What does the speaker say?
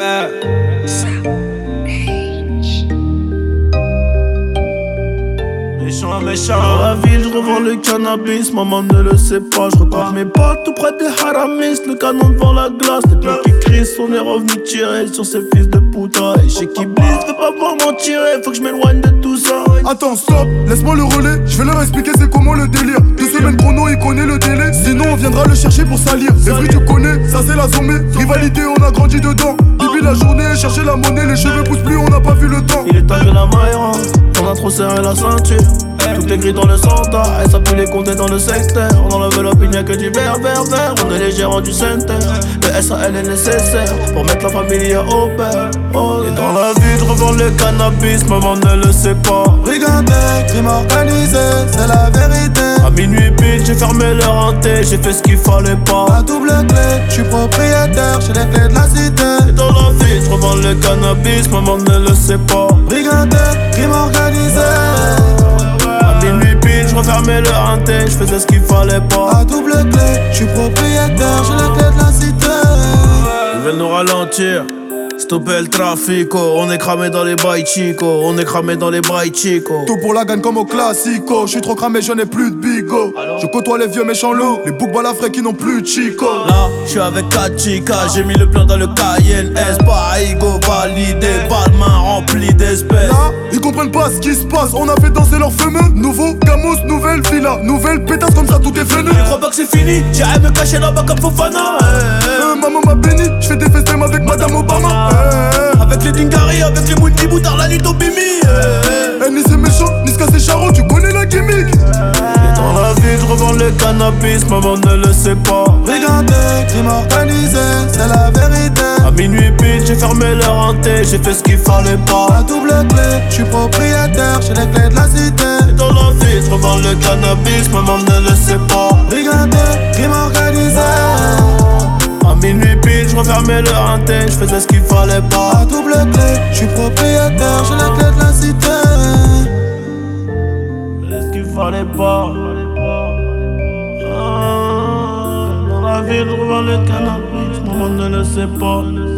Méchant, méchant. Dans la ville, je revends le cannabis, maman ne le sait pas. Je recompte mes potes tout près des haramis, le canon devant la glace. Les blocs qui crient, on est revenu tirer sur ces fils de puta. Et chez qui blisse, veut pas voir m'en tirer, faut que je m'éloigne de tout ça. Attends, stop, laisse-moi le relais, je vais leur expliquer c'est comment le délire. 2 semaines chrono, il connaît le délai, sinon on viendra le chercher pour salir. Les fruits tu connais, ça c'est la zombie. Rivalité, on a grandi dedans. Bibi la journée, chercher la monnaie, les cheveux poussent plus, on n'a pas vu le temps. Il est temps que la maille rentre, on a trop serré la ceinture. Tout est gris dans le centre, et ça pue les compter dans le secteur. On enlève l'opinion que du vert. On est les gérants du center. Le SAL est nécessaire pour mettre la famille au père. Et dans la vie, je revends le cannabis, maman ne le sait pas. Brigandé, crime organisé, c'est la vérité. À minuit pile, j'ai fermé leur hanté, j'ai fait ce qu'il fallait pas. À double clé, je suis propriétaire, j'ai les clés de la cité. Et dans la vie, je revends le cannabis, maman ne le sait pas. Brigandé, crime organisé. Minuit pile, je refermais le hanté, je faisais ce qu'il fallait pas. À double clé, je suis propriétaire, j'ai les clés de la cité. Ils veulent nous ralentir, stopper le trafico. On est cramé dans les bails chico, on est cramé dans les bails chico. Tout pour la gagne comme au classico. Je suis trop cramé, je n'ai plus de bigot. Je côtoie les vieux méchants loups, les boucs balafrés qui n'ont plus de chico. Là, je suis avec 4 chicas, j'ai mis le plan dans le Cayenne S. Parigo validé, pas de main remplie d'espèces. Là, ils comprennent pas ce qui se passe, on a fait danser leurs fameux. Nouveau Gamos, nouvelle villa, nouvelle pétasse comme ça tout est venu. Je crois pas que c'est fini, j'irai me cacher là-bas comme Fofana. Maman m'a béni, je fais des festins avec Madame Obama. Avec les Dingari, avec les Mouti Boutard, la nuit au Bimi. Ni c'est méchant, ni ce c'est charron, tu connais la gimmick. Et dans la vie, je revends le cannabis, maman ne le sait pas. Brigandé, crime organisé, c'est la vérité. À minuit pile, j'ai fermé leur hanté, j'ai fait ce qu'il fallait pas. À double clé, je suis propriétaire, j'ai les clés de la cité. Et dans la vie, je revends le cannabis, maman ne le sait pas. Brigandé, crime organisé. À minuit pile, je refermais le hanté, je faisais ce qu'il fallait pas. À double clé, je suis propriétaire, j'ai les clés de la cité. Je faisais ce qu'il fallait pas. Dans la vie, je revends le cannabis, maman ne le sait pas.